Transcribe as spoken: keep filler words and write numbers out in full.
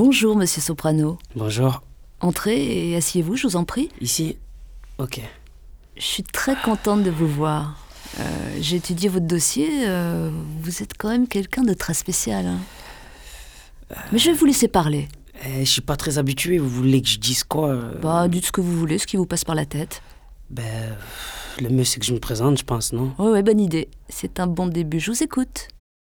Bonjour, monsieur Soprano. Bonjour. Entrez et asseyez-vous, je vous en prie. Ici? Ok. Je suis très contente de vous voir. Euh, j'ai étudié votre dossier. Euh, vous êtes quand même quelqu'un de très spécial. Hein. Mais je vais vous laisser parler. Eh, je suis pas très habitué, vous voulez que je dise quoi euh... Bah, dites ce que vous voulez, ce qui vous passe par la tête. Ben, le mieux c'est que je me présente, je pense, non? Ouais, ouais, bonne idée. C'est un bon début. Je vous écoute.